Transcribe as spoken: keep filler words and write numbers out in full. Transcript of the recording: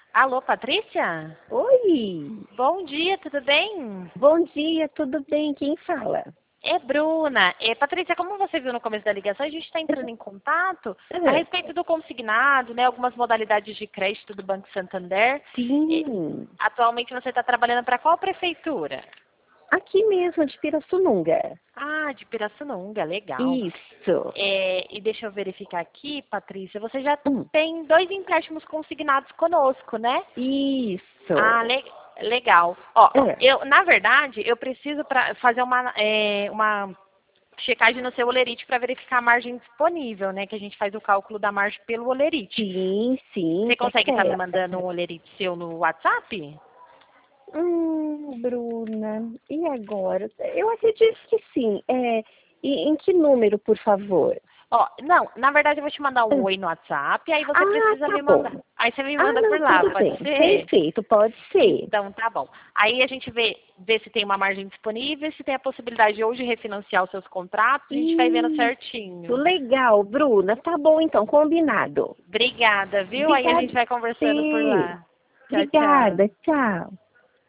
Alô, Patrícia? Oi, Bom dia, tudo bem? bom dia, tudo bem? Quem fala? É Bruna. É, Patrícia, como você viu no começo da ligação, a gente está entrando em contato a Ah, respeito do consignado, né? Algumas modalidades de crédito do Banco Santander. E, sim, atualmente você está trabalhando para qual prefeitura? aqui mesmo de Pirassununga. Ah, de Pirassununga, legal. Isso. É, e deixa eu verificar aqui, Patrícia, você já Hum, tem dois empréstimos consignados conosco, né? Ah, isso. le- legal. Ó, Ah, eu, na verdade, eu preciso para fazer uma, é, uma checagem no seu olerite para verificar a margem disponível, né? Que a gente faz o cálculo da margem pelo olerite. sim, sim, Você tá consegue estar me mandando certo. um olerite seu no WhatsApp? Hum, Bruna, e agora? Eu acredito que sim. É, e em que número, por favor? Ó, não, na verdade eu vou te mandar um Ah, oi no WhatsApp, aí você ah, precisa tá me mandar. bom. Aí você me Ah, manda não, por lá, tudo pode bem. ser? Perfeito, pode ser. Então tá bom. Aí a gente vê, vê se tem uma margem disponível, se tem a possibilidade de hoje refinanciar os seus contratos, a gente vai vendo Isso, certinho. legal, Bruna. Tá bom então, combinado. Obrigada, viu? Aí a Obrigada gente vai a conversando por você. lá. Tchau, tchau. Obrigada, tchau.